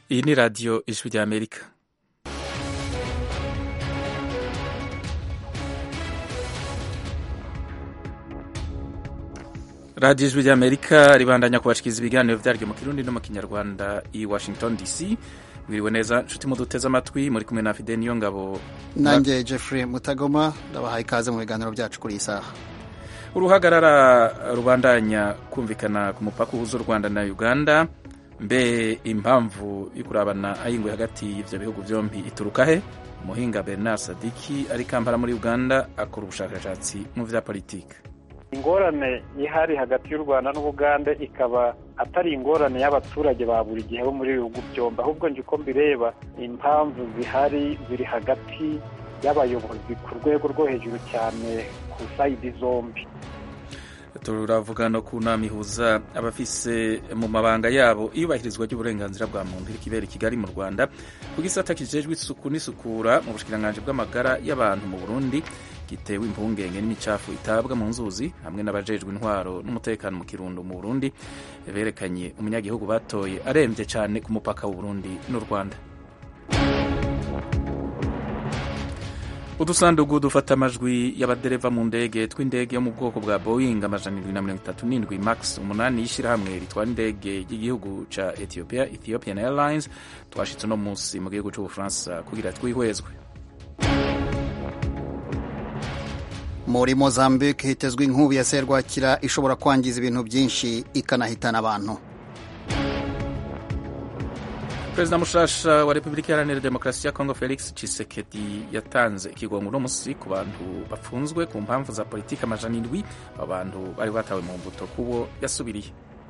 Iyi ni radiyo ijwi ry'Amerika. radiyo ijwi ry'Amerika ribandanya kubashikiriza ibiganiro vyaryo mu Kirundi no mu Kinyarwanda i Washington DC. Mwiriwe neza nshuti muduteze amatwi, muri kumwe na Fidel Niyongabo nanjye Jeffrey Mutagoma, ndabahaye ikaze mu biganiro byacu kuri iyi saha. Uruhagarara rubandanya kumvikana ku mupaka uhuza u Rwanda na Uganda. Mbe impamvu y'ukurabana ayingwe hagati y'ivyo bihugu vyombi ituruka he? Umuhinga Bernard Sadiki ari Kampala muri Uganda akora ubushakashatsi mu vya politike. Ingorane ihari hagati y'u Rwanda n'Ubuganda ikaba atari ingorane y'abaturage ba buri gihe bo muri bihugu byombi, ahubwo nje uko mbireba impamvu zihari ziri hagati y'abayobozi ku rwego rwo hejuru cyane ku sayidi zombi. Turavuga no ku nama ihuza abafise mu mabanga yabo iyubahirizwa ry'uburenganzira bwa muntu ikibera Kigali mu Rwanda ku gisata kijejwe isuku n'isukura mu bushikiranganje bw'amagara y'abantu mu Burundi gitewe impungenge n'imicafu itabwa mu nzuzi hamwe n'abajejwe intwaro n'umutekano mu Kirundo mu Burundi berekanye umunyagihugu batoye aremvye cyane ku mupaka w'u Burundi n'u Rwanda. Udusandugu dufata amajwi y'abadereva mu ndege tw'indege yo mu bwoko bwa Boeing 737 Max 8 y'ishirahamwe ritwara indege y'igihugu ca Ethiopia, Ethiopian Airlines, twashitse no munsi mu gihugu c'Ubufaransa kugira twihwezwe. Muri Mozambique hitezwe inkubi ya serwakira ishobora kwangiza ibintu byinshi ikanahitana abantu. Perezida mushasha wa Republika Iharanira Demokarasi ya Kongo Felix Tshisekedi yatanze ikigongo no musi ku bantu bafunzwe ku mpamvu za politika amajana 7 abantu bari batawe mu mbuto kubo yasubiriye.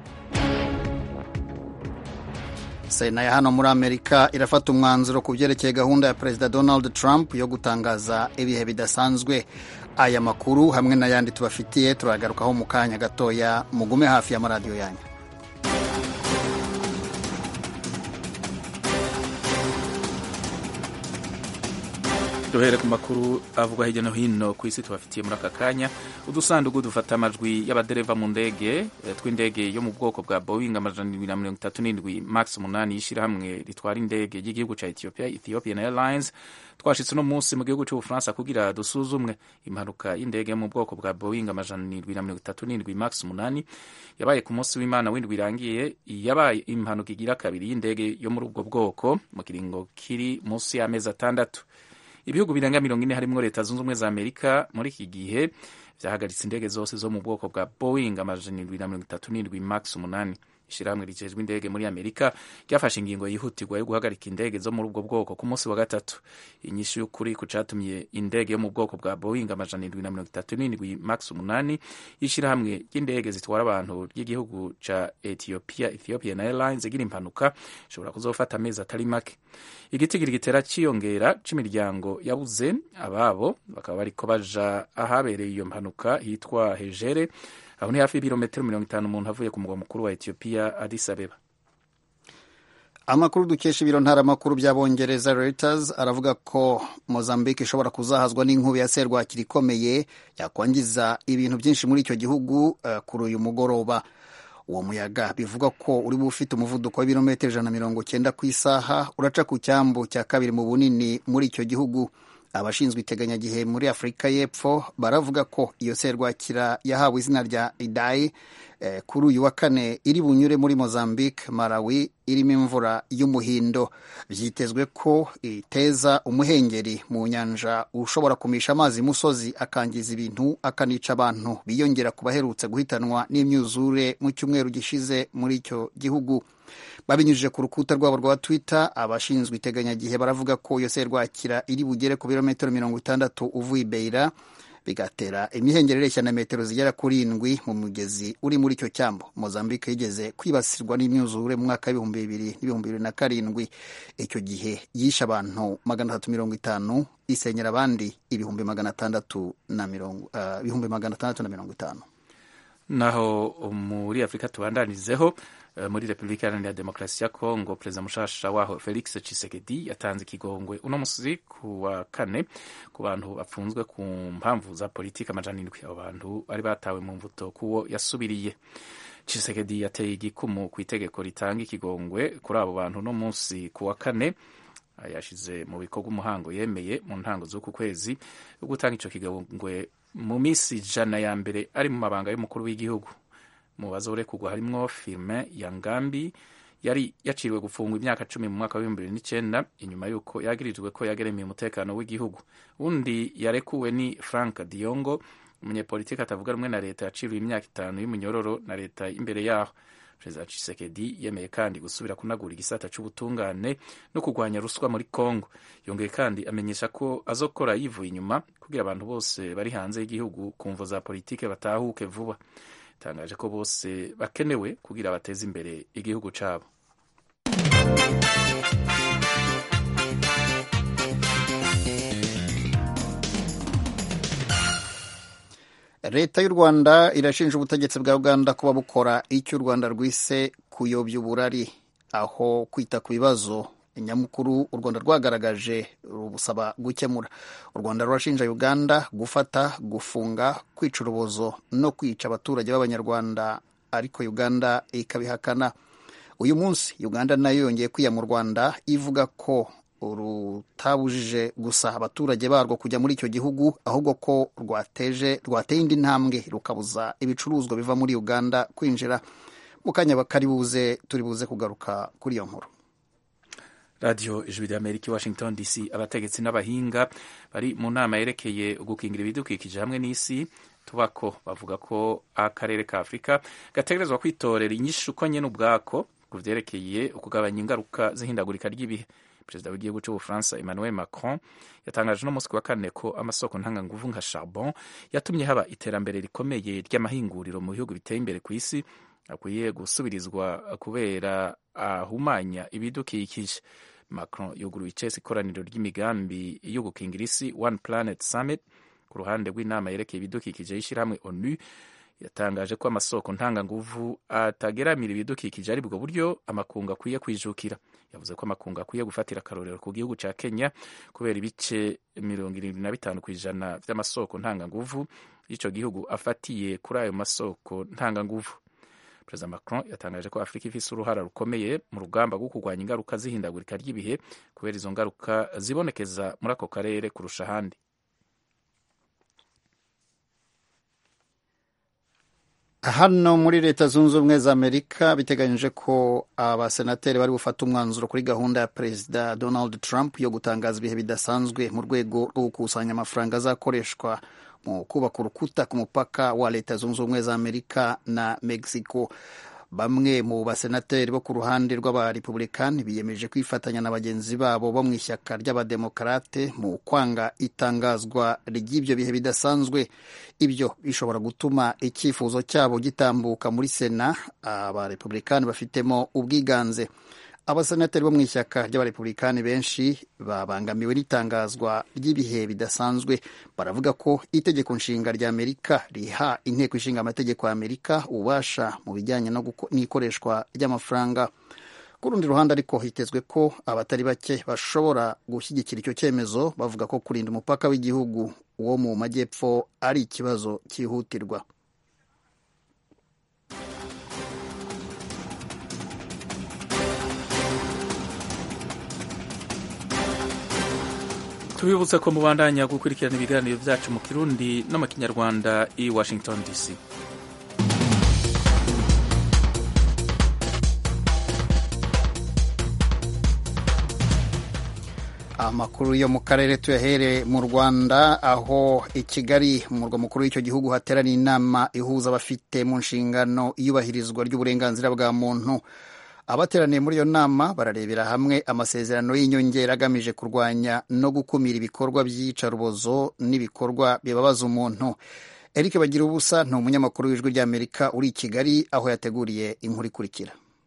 Sena ya hano muri Amerika irafata umwanzuro ku byerekeye gahunda ya Perezida Donald Trump yo gutangaza ibihe bidasanzwe. Aya makuru hamwe n'ayandi tubafitiye turagarukaho mu kanya gatoya, mugume hafi ya maradiyo yanyu. Duhere ku makuru avugwa hirya no hino ku isi tubafitiye muri aka kanya. Udusandugu dufata amajwi y'abadereva mu ndege tw'indege yo mu bwoko bwa Boeing 737 Max 8 y'ishirahamwe ritwara indege y'igihugu ca Ethiopia, Ethiopian Airlines, twashitse no munsi mu gihugu c'Ubufaransa kugira dusuzumwe. Impanuka y'indege yo mu bwoko bwa Boeing 737 Max 8 yabaye ku munsi w'Imana w'indwi irangiye, yabaye impanuka igira kabiri y'indege yo muri ubwo bwoko mu kiringo kiri munsi y'amezi 6. Ibihugu birenga 40 harimwo Leta Zunze Ubumwe za Amerika muri iki gihe vyahagaritse indege zose zo mu bwoko bwa Boeing 737 Max 8. Ishirahamwe rijejwe indege muri Amerika ryafashe ingingo yihutirwa yo guhagarika indege zo muri ubwo bwoko ku munsi wa gatatu. Inyishu y'ukuri ku catumye indege yo mu bwoko bwa Boeing 737 Max 8 ishirahamwe ry'indege zitwara abantu ry'igihugu ca Ethiopia, Ethiopian Airlines, igira impanuka ishobora kuzofata amezi atari make. Igitigiri gitera ciyongera c'imiryango yabuze ababo bakaba bariko baja ahabereye iyo mpanuka hitwa Hejere, aho ni hafi y'ibirometero 50 umuntu avuye ku mugwa mukuru wa Ethiopia, Addis Abeba. Amakuru dukesha ibiro ntaramakuru by'Abongereza Reuters aravuga ko Mozambique ishobora kuzahazwa n'inkubi ya serwakira ikomeye yakwangiza ibintu byinshi muri icyo gihugu kuri uyu mugoroba. Uwo muyaga bivuga ko uri bufite umuvuduko w'ibirometero 190 ku isaha uraca ku cyambu cya kabiri mu bunini muri icyo gihugu. Abashinzwe iteganyagihe muri Afurika y'Epfo baravuga ko iyo serwakira yahawe izina rya Idai kuri uyu wa kane iri bunyure muri Mozambique, Malawi irimo imvura y'umuhindo. Vyitezwe ko iteza umuhengeri mu nyanja ushobora kumisha amazi musozi akangiza ibintu akanica abantu biyongera kubaherutse guhitanwa n'imyuzure mu cyumweru gishize muri icyo gihugu. Babinyujije ku rukuta rwabo rwa Twitter, abashinzwe iteganyagihe baravuga ko iyo serwakira iri bugere ku birometero 60 uvuye Beira, bigatera imihengeri ireshya na metero zigera kuri 7 mu mugezi uri muri icyo cyambo. Mozambique yigeze kwibasirwa n'imyuzure mu mwaka wa 2007. Icyo gihe yishe abantu 350 isenyera abandi 650. Naho muri Afrika tubandanizeho muri Republika Iharanira Demokarasi ya Kongo, Perezida mushasha waho Felix Tshisekedi yatanze ikigongwe uno musi ku wa kane ku bantu bafunzwe ku mpamvu za politika amajana 7. Abo bantu bari batawe mu mvuto kuwo yasubiriye. Tshisekedi yateye igikumu ku itegeko ritanga ikigongwe kuri abo bantu no munsi ku wa kane yashize mu bikorwa umuhango yemeye mu ntango z'uku kwezi yo gutanga ico kigongwe mu minsi 100 ya mbere ari mu mabanga y'umukuru w'igihugu. Mu bazorekurwa harimwo Firmin Yangambi yari yaciriwe gufungwa imyaka 10 mu mwaka wa 2009 inyuma yuko yagirijwe ko yageremiye umutekano w'igihugu. Undi yarekuwe ni Frank Diongo, umunyepolitiki atavuga rumwe na leta yaciriwe imyaka 5 y'umunyororo na leta imbere yaho. Perezida Tshisekedi yemeye kandi gusubira kunagura igisata c'ubutungane no kurwanya ruswa muri Kongo. Yongeye kandi amenyesha ko azokora yivuye inyuma kugira abantu bose bari hanze y'igihugu ku mvo za politike batahuke vuba. Tangaje ko bose bakenewe kugira bateze imbere igihugu cabo. Leta y'u Rwanda irashinja ubutegetsi bwa Uganda kuba bukora icyo u Rwanda rwise kuyobya uburari, aho kwita ku bibazo nyamukuru u Rwanda rwagaragaje rubusaba gukemura. U Rwanda rurashinja Uganda gufata, gufunga, kwica urubozo no kwica abaturage b'Abanyarwanda, ariko Uganda ikabihakana. Uyu munsi Uganda nayo yongeye kwiya mu Rwanda ivuga ko rutabujije gusa abaturage barwo kujya muri icyo gihugu, ahubwo ko rwateye indi ntambwe rukabuza ibicuruzwa biva muri Uganda kwinjira. Mu kanya turi buze kugaruka kuri iyo nkuru. Radio Ijwi ry'Amerika, Washington DC. Abategetsi n'abahinga bari mu nama yerekeye gukingira ibidukikije hamwe n'isi tubako bavuga ko akarere ka Afurika gategerezwa kwitorera inyishu ko nyene ubwako ku vyerekeye ukugabanya ingaruka z'ihindagurika ry'ibihe. Perezida w'igihugu c'Ubufaransa Emmanuel Macron yatangaje no musi wa kane ko amasoko ntanganguvu nka charbon yatumye haba iterambere rikomeye ry'amahinguriro mu bihugu biteye imbere ku isi akwiye gusubirizwa kubera ahumanya ibidukikije. Macron yuguruye icese ikoraniro ry'imigambi yo gukingira isi One Planet Summit ku ruhande rw'inama yerekeye ibidukikije y'ishirahamwe ONU. Yatangaje ko amasoko ntanganguvu atageramira ibidukikije ari bwo buryo amakungu akwiye kwijukira. Yavuze ko amakungu akwiye gufatira akarorero ku gihugu ca Kenya kubera ibice 75% vy'amasoko ntanganguvu ico gihugu afatiye kuri ayo masoko ntanganguvu. Perezida Macron yatangaje ko Afrika ifise uruhara rukomeye mu rugamba rwo kurwanya ingaruka z'ihindagurika ry'ibihe kubera izo ngaruka zibonekeza muri ako karere kurusha ahandi. Hano muri Leta Zunze Ubumwe za Amerika biteganyije ko abasenateri bari bufata umwanzuro kuri gahunda ya Perezida Donald Trump yo gutangaza ibihe bidasanzwe mu rwego rwo gukusanya amafaranga azakoreshwa mu kubaka urukuta ku mupaka wa Leta Zunze Ubumwe za Amerika na Mexico. Bamwe mu basenateri bo ku ruhande rw'abarepublikani biyemeje kwifatanya na bagenzi babo bo mu ishyaka ry'abademokarate mu kwanga itangazwa ry'ibyo bihe bidasanzwe. Ibyo bishobora gutuma icyifuzo cyabo gitambuka muri Sena abarepublikani bafitemo ubwiganze. Abasenateri bo mu ishyaka ry'abarepublikani benshi babangamiwe n'itangazwa ry'ibihe bidasanzwe. Baravuga ko itegeko nshinga rya Amerika riha inteko ishinga amategeko ya Amerika ububasha mu bijyanye n'ikoreshwa ry'amafaranga. Ku rundi ruhande ariko hitezwe ko abatari bake bashobora gushyigikira icyo cyemezo, bavuga ko kurinda umupaka w'igihugu wo mu majyepfo ari ikibazo cyihutirwa. Tubibutse ko mubandanya gukurikirana ibiganiro byacu mu Kirundi no mu Kinyarwanda i Washington DC. Amakuru yo mu karere tuyahere mu Rwanda, aho i Kigali mu murwa mukuru w'icyo gihugu hateraniye inama ihuza abafite mu nshingano iyubahirizwa ry'uburenganzira bwa muntu. Abateraniye muri iyo nama bararebera hamwe amasezerano y'inyongera agamije kurwanya no gukumira ibikorwa by'iyicarubozo n'ibikorwa bibabaza umuntu. Eric Bagirubusa ni umunyamakuru w'Ijwi ry'Amerika uri i Kigali, aho yateguriye inkuru ikurikira.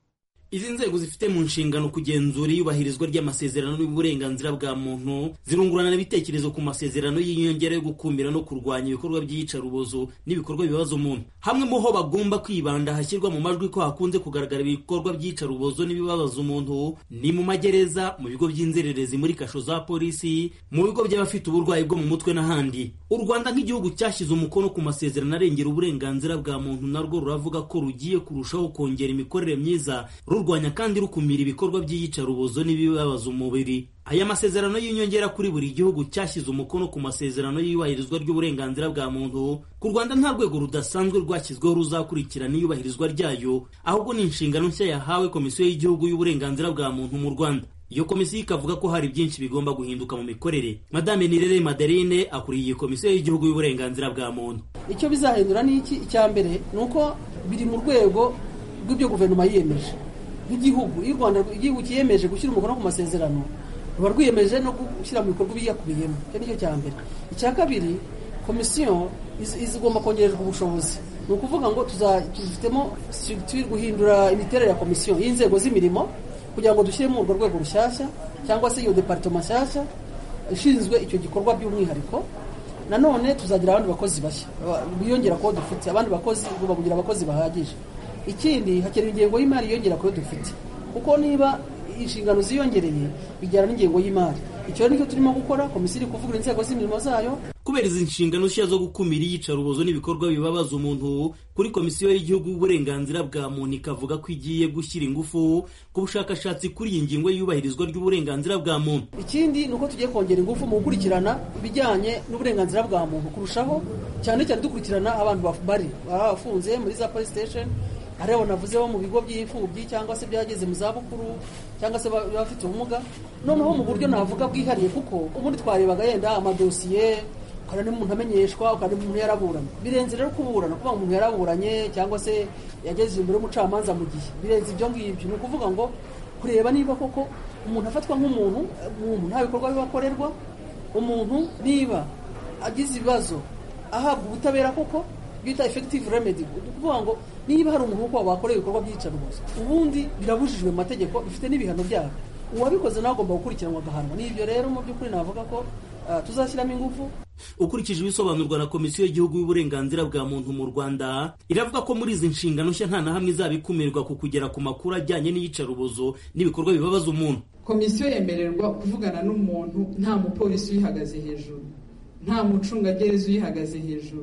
Izi nzego zifite mu nshingano kugenzura iyubahirizwa ry'amasezerano y'uburenganzira bwa muntu, zirungurana ibitekerezo ku masezerano y'inyongera yo gukumira no kurwanya ibikorwa by'iyicarubozo n'ibikorwa bibaza umuntu. Hamwe mu ho bagomba kwibanda hashyirwa mu majwi ko hakunze kugaragara ibikorwa by'iyicarubozo n'ibibabaza umuntu ni mu magereza, mu bigo by'inzererezi, muri kasho za polisi, mu bigo by'abafite uburwayi bwo mu mutwe n'ahandi. U Rwanda nk'igihugu cyashyize umukono ku masezerano arengera uburenganzira bwa muntu narwo ruravuga ko rugiye kurushaho kongera imikorere myiza, rurwanya kandi rukumira ibikorwa by'iyicarubozo n'ibibabaza umubiri. Aya masezerano y'inyongera kuri buri gihugu cyashyize umukono ku masezerano y'iyubahirizwa ry'uburenganzira bwa muntu. Ku Rwanda nta rwego rudasanzwe rwashyizweho ruzakurikirana iyubahirizwa ryayo, ahubwo ni inshingano nshya yahawe Komisiyo y'Igihugu y'Uburenganzira bwa Muntu mu Rwanda. Iyo komisiyo ikavuga ko hari byinshi bigomba guhinduka mu mikorere. Madame Nirere Madeline akuriye Komisiyo y'Igihugu y'Uburenganzira bwa Muntu. Icyo bizahindura ni iki? Icya mbere ni uko biri mu rwego rw'ibyo guverinoma yiyemeje nk'igihugu. Iyo u Rwanda igihugu kiyemeje gushyira umukono ku masezerano, ruba rwiyemeje no gushyira mu bikorwa ibiyakubiyemo. Icyo nicyo cya mbere. Icya kabiri, komisiyo izigomba kongererwa ubushobozi. Ni ukuvuga ngo tuzifitemo turi guhindura imiterere ya komisiyo y'inzego z'imirimo kugira ngo dushyiremo urwo rwego rushyashya cyangwa se iyo departement nshyashya ishinzwe icyo gikorwa by'umwihariko. Nanone tuzagira abandi bakozi bashya biyongera ko dufite abandi bakozi, babugira abakozi bahagije. Ikindi, hakenewe ingengo y'imari yiyongera ko dufite, kuko niba inshingano ziyongereye bijyana n'ingengo y'imari. Icyo nicyo turimo gukora. Komisiyo iri kuvugura inzego z'imirimo zayo. Kubera izi nshingano nshya zo gukumira iyicarubozo n'ibikorwa bibabaza umuntu, kuri Komisiyo y'Igihugu y'Uburenganzira bwa Muntu ikavuga ko igiye gushyira ingufu ku bushakashatsi kuri iyi ngingo y'iyubahirizwa ry'uburenganzira bwa muntu. Ikindi ni uko tugiye kongera ingufu mu gukurikirana ibijyanye n'uburenganzira bwa muntu kurushaho, cyane cyane dukurikirana abantu bari bafunze muri za police station, ari abo navuze bo mu bigo by'imfubyi cyangwa se byageze mu zabukuru cyangwa se bafite ubumuga, noneho mu buryo navuga bwihariye, kuko ubundi twarebaga yenda amadosiye ukabona umuntu amenyeshwa, ukabona umuntu yaraburanye. Birenze rero kuburana, kuvuga umuntu yaraburanye cyangwa se yageze imbere y'umucamanza mu gihe, birenze ibyo ngibyo. Ni ukuvuga ngo kureba niba koko umuntu afatwa nk'umuntu nta bikorwa bibakorerwa, umuntu niba agize ibibazo ahabwa ubutabera koko bita effective remedy. Kuvuga ngo niba hari umuntu uko bakoreye ibikorwa by'iyicarubozo, ubundi birabujijwe mu mategeko, bifite n'ibihano byabo, uwabikoze nawe agomba gukurikiranwa agahanwa. N'ibyo rero mu by'ukuri navuga ko tuzashyiramo ingufu. Ukurikije ibisobanurwa na Komisiyo y'Igihugu y'Uburenganzira bwa Muntu mu Rwanda, iravuga ko muri izi nshingano nshya nta na hamwe izaba ikumirwa ku kugera ku makuru ajyanye n'iyicarubozo n'ibikorwa bibabaza umuntu. Komisiyo yemererwa kuvugana n'umuntu nta mupolisi uyihagaze hejuru, nta mucungagereza uyihagaze hejuru.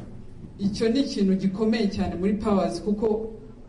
Icyo ni ikintu gikomeye cyane muri powers, kuko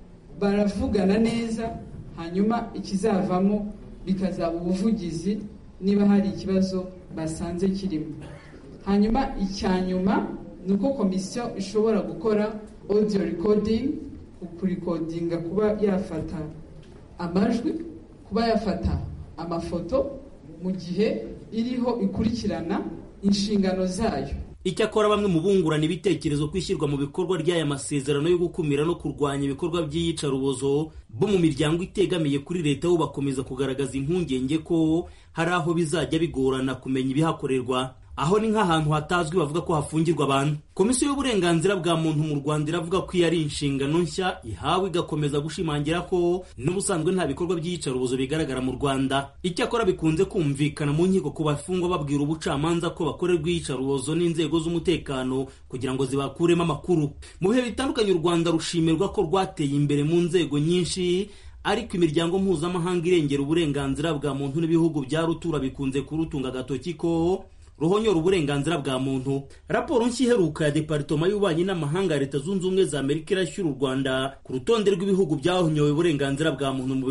baravugana neza, hanyuma ikizavamo bikazaba ubuvugizi niba hari ikibazo basanze kirimo. Hanyuma icyanyuma ni uko komisiyo ishobora gukora audio recording, kurikodinga, kuba yafata amajwi, kuba yafata amafoto mu gihe iriho ikurikirana inshingano zayo. Icyakora bamwe mu bungurana ibitekerezo kwishyirwa mu bikorwa ry'aya masezerano yo gukumira no kurwanya ibikorwa by'iyicarubozo bo mu miryango itegamiye kuri leta bo bakomeza kugaragaza impungenge ko hari aho bizajya bigorana kumenya ibihakorerwa. Aho ni nk'ahantu hatazwi bavuga ko hafungirwa abantu. Komisiyo y'Uburenganzira bwa Muntu mu Rwanda iravuga ko iyo ari inshingano nshya ihawe, igakomeza gushimangira ko n'ubusanzwe nta bikorwa by'iyicarubozo bigaragara mu Rwanda. Icyakora bikunze kumvikana mu nkiko ku bafungwa babwira ubucamanza ko bakorerwa iyicarubozo n'inzego z'umutekano kugira ngo zibakuremo amakuru. Mu bihe bitandukanye u Rwanda rushimirwa ko rwateye imbere mu nzego nyinshi, ariko imiryango mpuzamahanga irengera uburenganzira bwa muntu n'ibihugu bya rutura bikunze kurutunga agatoki ko ruhonyora uburenganzira bwa muntu. Raporo nshya iheruka ya Departoma y'Ububanyi n'Amahanga ya Leta Zunze Ubumwe za Amerika irashyira u Rwanda ku rutonde rw'ibihugu byahonyowe uburenganzira bwa muntu mu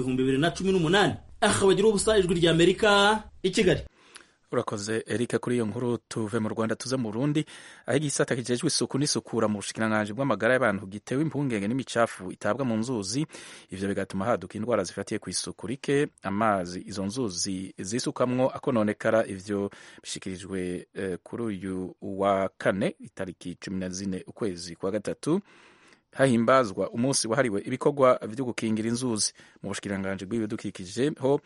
2018. Bagira ubusa, Ijwi rya Amerika, i Kigali. Urakoze Erika kuri iyo nkuru. Tuve mu Rwanda tuze mu Burundi, aho igisata kijejwe isuku n'isukura mu bushikiranganji bw'amagara y'abantu gitewe impungenge n'imicafu itabwa mu nzuzi. Ivyo bigatuma haduka indwara zifatiye ku isuku rike, amazi izo nzuzi zisukamwo akononekara. Ivyo bishikirijwe kuri uyu wa kane itariki 14 ukwezi kwa gatatu, hahimbazwa umunsi wahariwe ibikorwa vyo gukingira inzuzi. Mu bushikiranganji bw'ibidukikije ho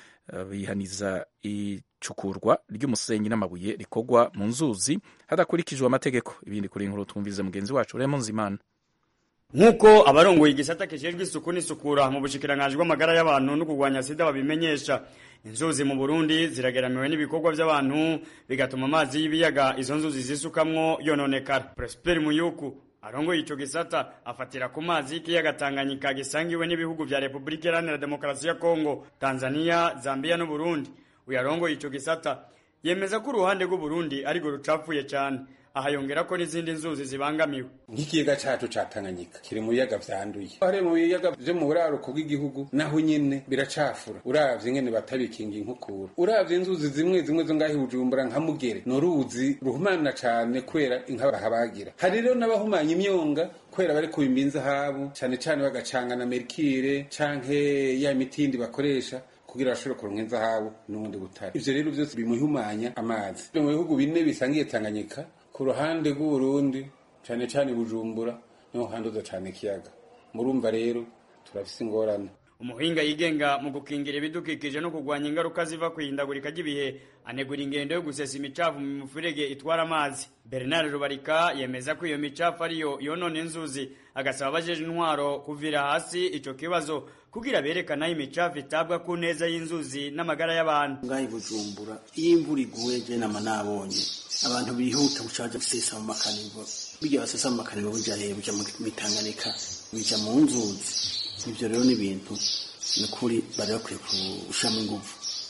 bihaniza icukurwa ry'umusenyi n'amabuye rikorwa mu nzuzi hadakurikijwe amategeko. Ibindi kuri inkuru twumvize mugenzi wacu Raymond Zimana. nk'uko abarongoye igisata kijejwe isuku n'isukura mu bushikiranganji bw'amagara y'abantu no kurwanya sida babimenyesha, inzuzi mu Burundi zirageramiwe n'ibikorwa by'abantu bigatuma amazi y'ibiyaga izo nzuzi zisukamwo yononekara. Prosper Muyuku arongoye ico gisata afatira ku mazi y'ikiyaga Tanganyika gisangiwe n'ibihugu vya Republika Iharanira Demokarasi ya Kongo, Tanzania, Zambia no Burundi. Uyarongoye ico gisata yemeza ko uruhande rw'u Burundi ariko rucapfuye cyane, ahayongera ko n'izindi nzuzi zibangamiwe. Nk'ikiyaga cacu ca Tanganyika kiri mu biyaga vyanduye, hari mu biyaga vyo mu buraruko bw'igihugu naho nyene biracafura, uravye ngene batabikinga inkukura, uravye inzuzi zimwe zimwe zo ngahi Bujumbura nka Mugere n'uruzi ruhumana cane kwera inka bahabagira. Hari rero n'abahumanya imyonga kwera bari kubimbinza habo cane cane bagacanga na mercure canke ya mitindi bakoresha kugira bashobore kuronka inzahabu n'ubundi butare. Ivyo rero vyose bimuhumanya amazi. Mu bihugu bine bisangiye Tanganyika, ku ruhande rw'u Burundi cyane cyane Bujumbura niho handuza cyane kiyaga. Murumva rero turafise ingorane. Umuhinga yigenga mu gukingira ibidukikije no kugwanya ingaruka ziva kwihindagurika ry'ibihe anegura ingendo yo gusesa imicafu mu mifurege itwara amazi. Bernard Rubarika yemeza ko iyo micafu ariyo yonona inzuzi, agasaba abajeje intwaro kuvira hasi ico kibazo kugira berekana imicafu itabwa ku neza y'inzuzi n'amagara y'abantu. Ngahi Bujumbura iyo imvura iguye je nama nabonye abantu bihuta gucaja gusesa mu makaniro, bijya basesa mu makaniro buja mu Tanganyika bija mu nzuzi. Ibyo rero n'ibintu n'ukuri bari bakwiye kushamo ingufu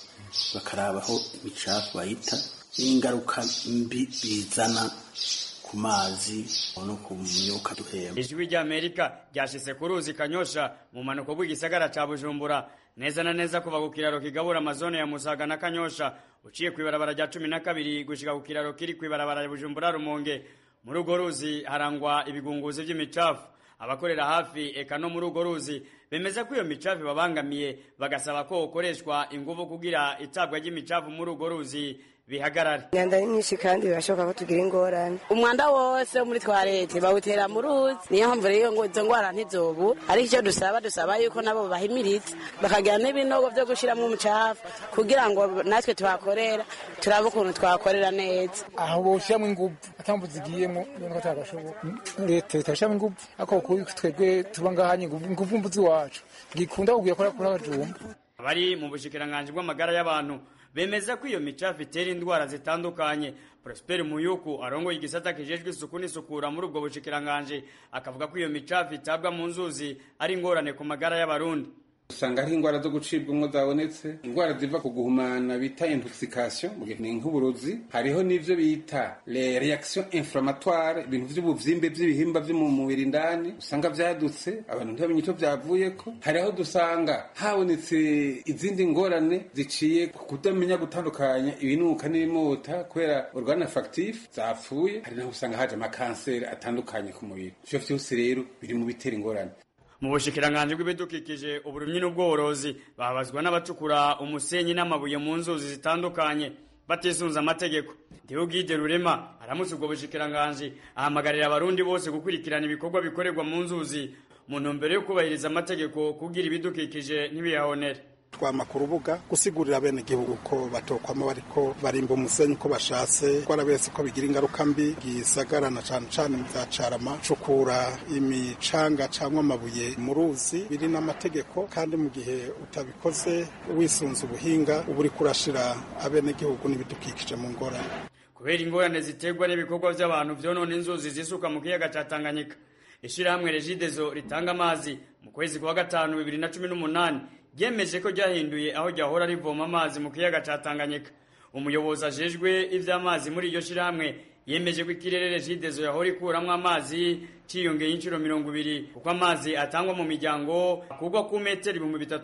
bakarabaho imicafu bayita n'ingaruka mbi bizana ku mazi no ku myuka duhema. Ijwi rya Amerika ryashise ku ruzi Kanyosha mu manuko bw'igisagara ca Bujumbura, neza na neza kuva ku kiraro kigabura amazone ya Musaga na Kanyosha uciye kwibarabara rya 12 gushika ku kiraro kiri kwibarabara ya Bujumbura Rumonge. Muri urwo ruzi harangwa ibigunguzi by'imicafu. Abakorera hafi eka no muri urwo ruzi bemeza ko iyo micafu babangamiye, bagasaba ko ukoreshwa ingufu kugira itabwa ry'imicafu muri urwo ruzi bihagarare. Nyanda nyinshi kandi birashoboka ko tugira ingorane. Umwanda wose muri twarete bawutera mu ruzi, niyo mpamvu rero ngo izo ngwara ntizobu. Ariko icyo dusaba yuko nabo bahimiritse bakagira n'ibinogo byo gushiramo umucafu kugira ngo natwe tuhakorera turabe ukuntu twakorera neza. Aho boshiramo ingufu atambu zigiyemo niko tagashoboka. Leta itashamo ingufu ako twebwe tuba ngahanye ingufu mbuzi wacu gikunda kugiye kora abajumba. Abari mu bushikiranganji bw'amagara y'abantu bemeza ko iyo micafu itera indwara zitandukanye. Prosper Muyuku arongoye igisata kijejwe isuku n'isukura muri ubwo bushikiranganji akavuga ko iyo micafu itabwa mu nzuzi ari ingorane ku magara y'abarundi. Usanga ari ingwara zo gucibwamwo zabonetse, ingwara ziva ku guhumana bita intoxication ni nk'uburozi, hariho n'ivyo bita les réactions inflammatoires, ibintu vy'ubuvyimbe vy'ibihimba vyo mu mubiri indani usanga vyadutse abantu ntibamenye icyo vyavuyeko. Hariho dusanga habonetse izindi ngorane ziciye kudamenya gutandukanya ibinuka n'ibimota kubera organe affectif zapfuye. Hari naho usanga haje amakanseri atandukanye ku mubiri. Ivyo vyose rero biri mu bitera ingorane. Mu bushikiranganje bw'ibidukikije uburimyi n'ubworozi babazwa n'abacukura umusenyi n'amabuye mu nzuzi zitandukanye batisunza amategeko. Deogide Rurema aramutse ubwo bushikiranganje ahamagarira abarundi bose gukurikirana ibikorwa bikorerwa mu nzuzi mu ntumbero yo kubahiriza amategeko kugira ibidukikije ntibiyahonere. Twama ku rubuga gusigurira bene gihugu ko batokwama bariko barimba umusenyi ko bashatse, ko arabese ko bigira ingaruka mbi gisagarana cyane cyane mu byacarama cukura imicanga cyangwa amabuye mu ruzi biri n'amategeko, kandi mu gihe utabikoze wisunze ubuhinga uburi kurashira abene gihugu n'ibidukikije mu ngorane. Kubera ingorane ziterwa n'ibikorwa by'abantu vyonona inzuzi zisuka mu kiyaga ca Tanganyika, ishirahamwe Regideso ritanga amazi mu kwezi kwa gatanu 2018 yemeje ko ryahinduye aho ryahora rivoma amazi mu kiyaga ca Tanganyika. Umuyobozi ajejwe ivy'amazi muri iryo shirahamwe yemeje ko ikirere Regideso yahora ikuramwo amazi ciyongeye inshuro 20 kuko amazi atangwa mu miryango kugwa ku metero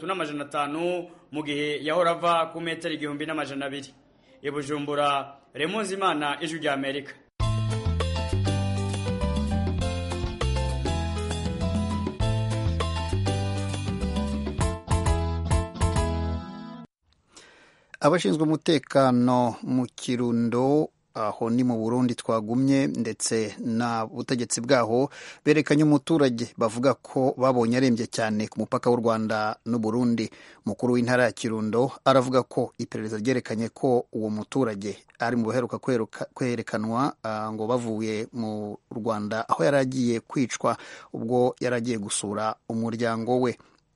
3500 mu gihe yahora ava ku metero 1200. Bujumbura, Raymond Zimana, Ijwi rya Amerika. Abashinzwe umutekano mu Kirundo aho ni mu Burundi twagumye, ndetse na butegetsi bwaho berekanye umuturage bavuga ko babonye arembye cyane ku mupaka w'u Rwanda n'u Burundi. Mukuru w'intara ya Kirundo aravuga ko iperereza ryerekanye ko uwo muturage ari mu baheruka kwerekanwa ngo bavuye mu Rwanda, aho yari agiye kwicwa ubwo yari agiye gusura umuryango we.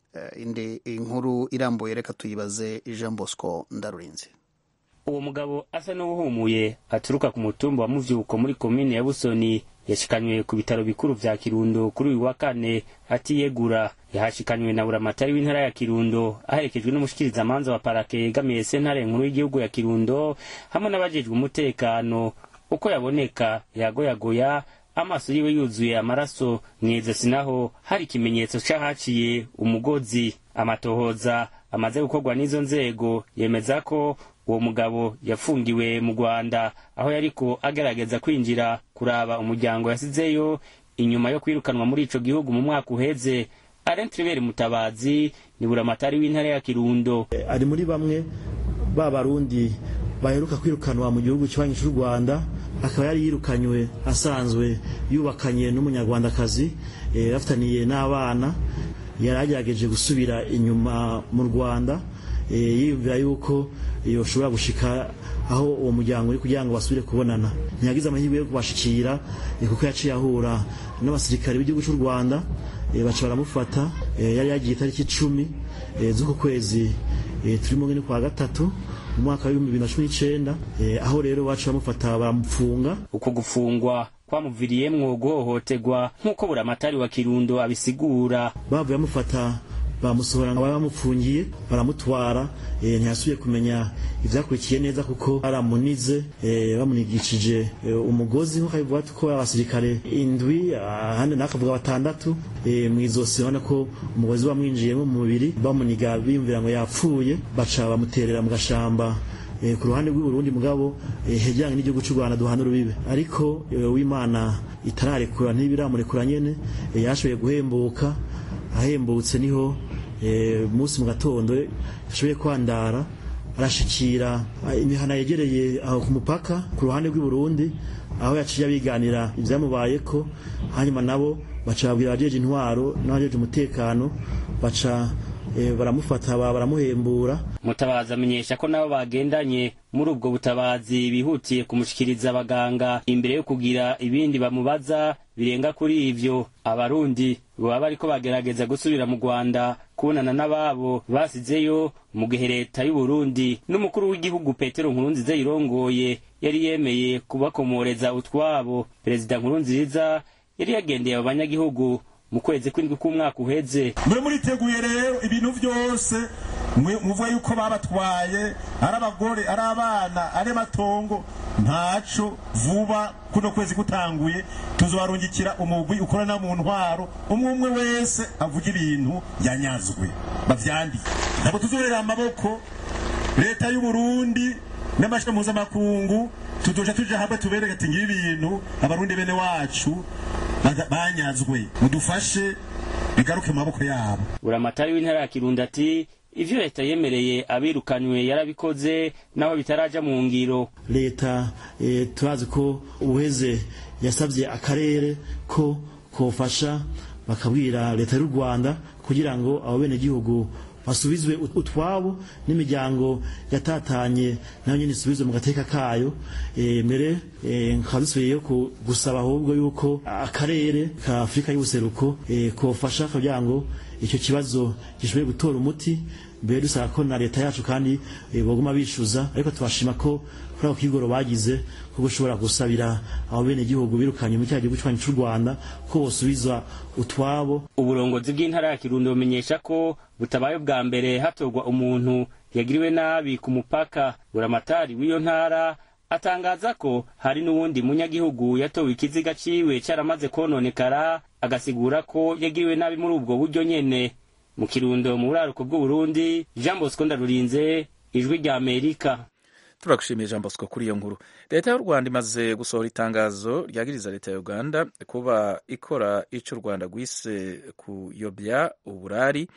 Indi inkuru irambuye reka tuyibaze Jean Bosco Ndarurinze. Uwo mugabo asa n'uwuhumuye aturuka ku mutumba wa Muvyuko muri komine ya Busoni yashikanywe ku bitaro bikuru vya Kirundo kuri uyu wa kane atiyegura. Yahashikanywe na buramatari w'intara ya Kirundo aherekejwe n'umushikirizamanza wa parake yegamiye sentare nkuru y'igihugu ya Kirundo hamwe n'abajejwe umutekano. Uko yaboneka yagoyagoya, amaso yiwe yuzuye amaraso, mw'izosi naho hari ikimenyetso c'ahaciye umugozi. Amatohoza amaze gukorwa n'izo nzego yemeza ko uwo mugabo yafungiwe mu Rwanda, aho yariko agerageza kwinjira kuraba umuryango yasizeyo inyuma yo kwirukanwa muri ico gihugu mu mwaka uheze. Arentribere Mutabazi ni buramatari w'intara ya Kirundo. Ari muri bamwe b'abarundi baheruka kwirukanwa mu gihugu cy'Ubanyi cy'u Rwanda, akaba yari yirukanywe asanzwe yubakanye n'umunyarwandakazi bafitaniye n'abana. Yari agerageje gusubira inyuma mu Rwanda yiyumvira yuko yoshobora gushika aho uwo muryango uri kugira ngo basubire kubonana. Ntiyagize amahirwe yo kubashikira kuko yaciye ahura n'abasirikare b'igihugu cy'u Rwanda, baca baramufata. Yari yagiye itariki 10 z'uko kwezi turimo ngene kwa gatatu mu mwaka wa 2019, aho rero baca bamufata baramupfunga. Uko gufungwa kwamuviriyemwo guhohoterwa nk'uko buramatari wa Kirundo abisigura. Bavuye bamufata bamusohora ngo bamupfungiye baramutwara, ntiyasubiye kumenya ivyakurikiye neza kuko aramunize, bamunigishije umugozi nko kabivuga ko abasirikare 7 ahandi nakavuga 6 mwizosi, ubona ko umugozi wamwinjiyemo mu mubiri, bamuniga biyumvira ngo yapfuye, baca bamuterera mu gashamba ku ruhande rw'u Burundi mugabo hejyanye n'igihugu cy'u Rwanda duhana rubibe. Ariko w'Imana itararekura ntibiramurekura nyene, yashoboye guhembuka. Ahembutse niho munsi mu gatondo yashoboye kwandara arashikira imihana yegereye aho ku mupaka ku ruhande rw'u Burundi, aho yaciye abiganira ivyamubayeko. Hanyuma nabo baca babwira abajeje intwaro n'abajeje umutekano, baca baramufata baramuhembura. Mutabazi amenyesha ko nabo bagendanye muri ubwo butabazi bihutiye kumushikiriza abaganga imbere yo kugira ibindi bamubaza birenga kuri ivyo. Abarundi baba bariko bagerageza gusubira mu Rwanda kubonana n'ababo basizeyo, mu gihe leta y'u Burundi n'umukuru w'igihugu Petero Nkurunziza yirongoye yari yemeye kubakomoreza utwabo. Perezida Nkurunziza yari yagendeye abo banyagihugu mu kwezi kw'indwi k'umwaka uheze. Mwe muriteguye rero ibintu vyose muvuga yuko babatwaye, ari abagore, ari abana, ari matongo, ntaco vuba kuno kwezi gutanguye tuzobarungikira umugwi ukorana mu ntwaro, umwe wese avuga ibintu yanyazwe bavyandika. Nabo tuzorera amaboko leta y'u Burundi n'amashami mpuzamakungu, tuzoja tuja hamwe tubereke ati ngibi ibintu abarundi bene wacu banyazwe, mudufashe bigaruke mu maboko yabo. Buramatari w'intara ya Kirundo ati ivyo leta yemereye abirukanywe yarabikoze naho bitaraja mu ngiro. Leta turazi ko ubuheze yasabye akarere ko kofasha bakabwira leta y'u Rwanda kugira ngo abo bene gihugu basubizwe utwabo n'imiryango yatatanye nayo nyine isubizwe mu gateka kayo. Mbere nkabisubiyeyo gusaba ahubwo yuko akarere ka Afurika y'ubuseruko kofasha kugira ngo icyo kibazo gishobore gutora umuti. Mbere dusaba ko na leta yacu kandi boguma bishuza, ariko tubashima ko kuri ako kigoro bagize ko gushobora gusabira abo bene gihugu birukanye mu gihugu cy'u Rwanda ko bosubiza utwabo. Uburongozi bw'intara ya Kirundo bumenyesha ko butabaye bwa mbere hatorwa umuntu yagiriwe nabi ku mupaka. Buramatari w'iyo ntara atangaza ko hari n'uwundi munyagihugu yatowe ikiziga ciwe caramaze kononekara, agasigura ko yagiriwe nabi muri ubwo buryo nyene. Mu Kirundo mu buraruko bw'u Burundi, Jean Bosco Ndarurinze, Ijwi rya Amerika. Turagushimiye Jean Bosco kuri iyo nkuru. Leta y'u Rwanda imaze gusohora itangazo ryagiriza leta ya Uganda kuba ikora ico u Rwanda gwise kuyobya uburari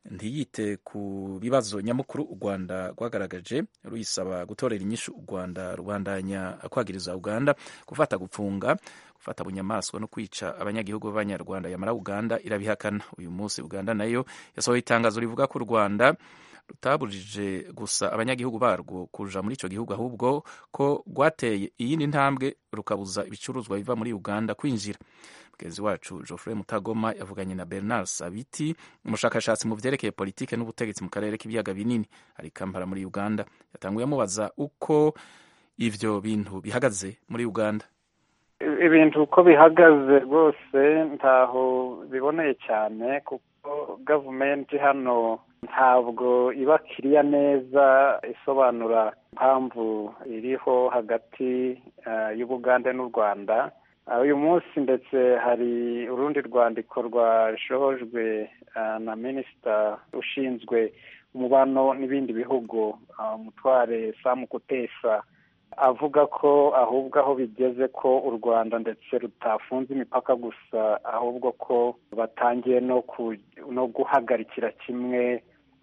ntiyite ku bibazo nyamukuru u Rwanda rwagaragaje ruyisaba gutorera inyishu u Rwanda rubandanya kwagiriza Uganda gufata bunyamaswa no kwica abanyagihugu b'Abanyarwanda. Yamara Uganda irabihakana. Uyu munsi Uganda nayo yasohoye itangazo rivuga ko u Rwanda rutabujije gusa abanyagihugu barwo kuja muri ico gihugu, ahubwo ko rwateye iyindi ntambwe rukabuza ibicuruzwa biva muri Uganda kwinjira. Mugenzi wacu Geoffrey Mutagoma yavuganye na Bernard Sabiti, umushakashatsi mu vyerekeye politike n'ubutegetsi mu karere k'ibiyaga binini, ari Kampala muri Uganda. Yatanguye amubaza uko ivyo bintu bihagaze muri Uganda. Ibintu uko bihagaze rwose ntaho biboneye cyane, kuko gavumenti hano ntabwo iba kiriya neza isobanura impamvu iriho hagati y'Ubugande n'u Rwanda. Uyu munsi ndetse hari urundi rwandiko rwashohojwe na minisita ushinzwe umubano n'ibindi bihugu, Mutware Sam Kutesa, avuga ko ahubwo aho bigeze ko u Rwanda ndetse rutafunze imipaka gusa, ahubwo ko batangiye no guhagarikira kimwe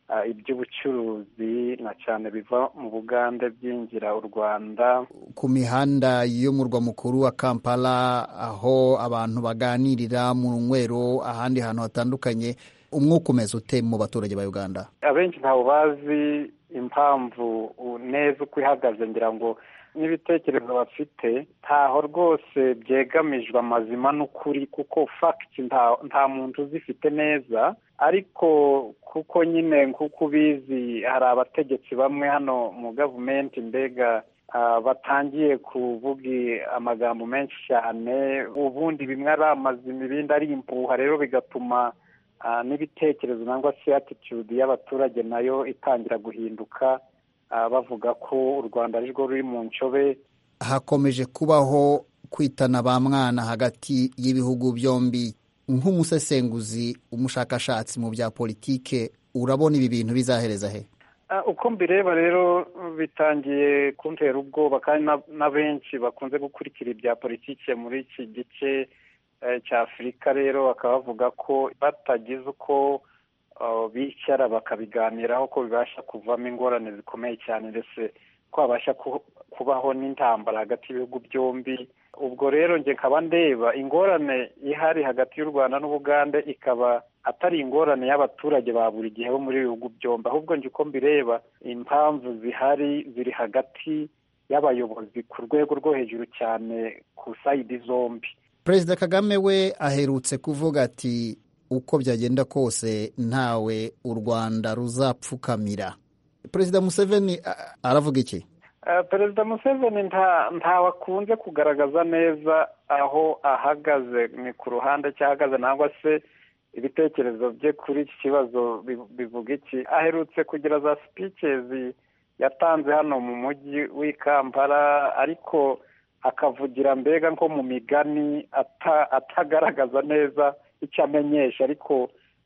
iby'ubucuruzi na cyane biva mu Bugande byinjira u Rwanda. Ku mihanda y'umurwa mukuru wa Kampala, aho abantu baganirira mu nywero, ahandi hantu hatandukanye, umwuka umeze ute mu baturage ba Uganda? Abenshi ntabwo bazi impamvu neza uko ihagaze, ngira ngo n'ibitekerezo bafite ntaho rwose byegamijwe amazima n'ukuri, kuko fact nta muntu uzifite neza. Ariko kuko nyine nk'uko ubizi hari abategetsi bamwe hano mu gavumenti mbega batangiye kuvuga amagambo menshi cyane, ubundi bimwe ari amazima ibindi ari impuha, rero bigatuma n'ibitekerezo nangwa se attitude y'abaturage nayo itangira guhinduka, bavuga ko u Rwanda ari rwo ruri mu ncobe. Hakomeje kubaho kwitana ba mwana hagati y'ibihugu byombi. Nk'umusesenguzi, umushakashatsi mu bya politike, urabona ibi bintu bizahereza he? Uko mbireba rero bitangiye kuntera ubwoba, kandi na benshi bakunze gukurikira ibya politike muri iki gice cya Afurika rero bakaba bavuga ko batagize uko bicara bakabiganiraho ko bibasha kuvamo ingorane zikomeye cyane, ndetse ko habasha kubaho n'intambara hagati y'ibihugu byombi. Ubwo rero njye nkaba ndeba ingorane ihari hagati y'u Rwanda n'Ubugande ikaba atari ingorane y'abaturage ba buri gihe bo muri ibihugu byombi, ahubwo njye uko mbireba impamvu ziri hagati y'abayobozi ku rwego rwo hejuru cyane ku sayidi zombi. Perezida Kagame we aherutse kuvuga ati uko byagenda kose ntawe u Rwanda ruzapfukamira. Perezida Museveni aravuga iki? Perezida Museveni ntawe akunze kugaragaza neza aho ahagaze, ni ku ruhande cyahagaze nangwa se ibitekerezo bye kuri iki kibazo bivuga iki. Aherutse kugira za speeches yatanze hano mu mujyi w'i Kampala, ariko akavugira mbega nko mu migani atagaragaza neza icyo amenyesha, ariko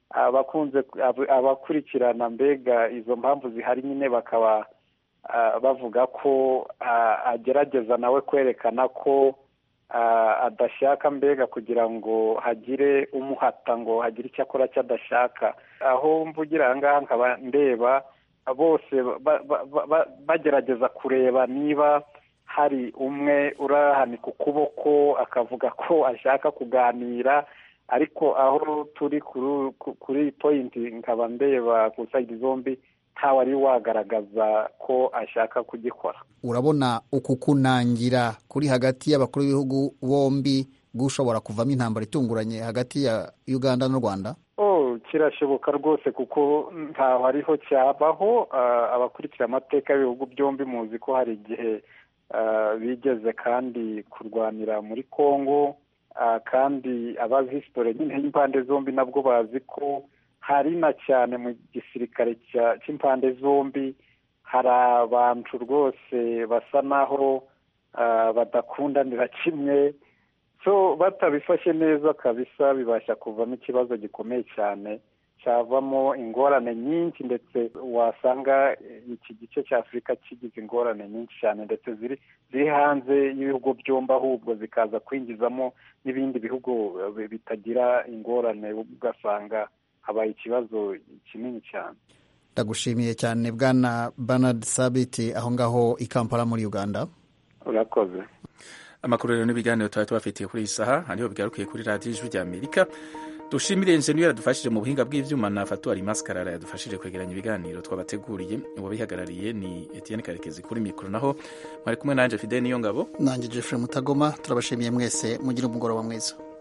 abakurikirana mbega izo mpamvu zihari nyine bakaba bavuga ko agerageza nawe kwerekana ko adashaka mbega kugira ngo hagire umuhata ngo hagire icyo akora cyadashaka. Aho mvugira aha ngaha nkaba ndeba bose bagerageza kureba niba hari umwe urahanika ukuboko akavuga ko ashaka kuganira, ariko aho turi kuri point nkaba ndeba ku side zombi ntawe ari wagaragaza ko ashaka kugikora. Urabona uku kunangira kuri hagati y'abakuru b'ibihugu bombi gushobora kuvamo intambara itunguranye hagati ya Uganda n'u Rwanda? Kirashoboka rwose, kuko ntaho ariho cyabaho. Abakurikira amateka y'ibihugu byombi muzi ko hari igihe bigeze kandi kurwanira muri Kongo, kandi abazi history nyine y'impande zombi nabwo bazi ko hari na cyane mu gisirikare cy'impande zombi hari abantu rwose basa naho badakundanira kimwe, so batabifashe neza kabisa bibasha kuvamo ikibazo gikomeye cyane, cyavamo ingorane nyinshi, ndetse wasanga iki gice cya Afurika kigize ingorane nyinshi cyane, ndetse ziri hanze y'ibihugu byombi, ahubwo zikaza kwinjizamo n'ibindi bihugu bitagira ingorane, ugasanga habaye ikibazo kinini cyane. Ndagushimiye cyane bwana Bernard Sabiti aho ngaho i Kampala muri Uganda. Urakoze. Amakuru rero n'ibiganiro twari tubafitiye kuri iyi saha hariho bigarukiye kuri radiyo ijwi rya Amerika. Dushimire enjeniyeri yadufashije mu buhinga bw'ivyuma na Fatuari Maskarara yadufashije kwegeranya ibiganiro twabateguriye. Uwabihagarariye ni Etienne Karekezi kuri mikoro, naho mwari kumwe nanje Fidel Niyongabo nanje Jeffrey Mutagoma. Turabashimiye mwese, mugira umugoroba mwiza.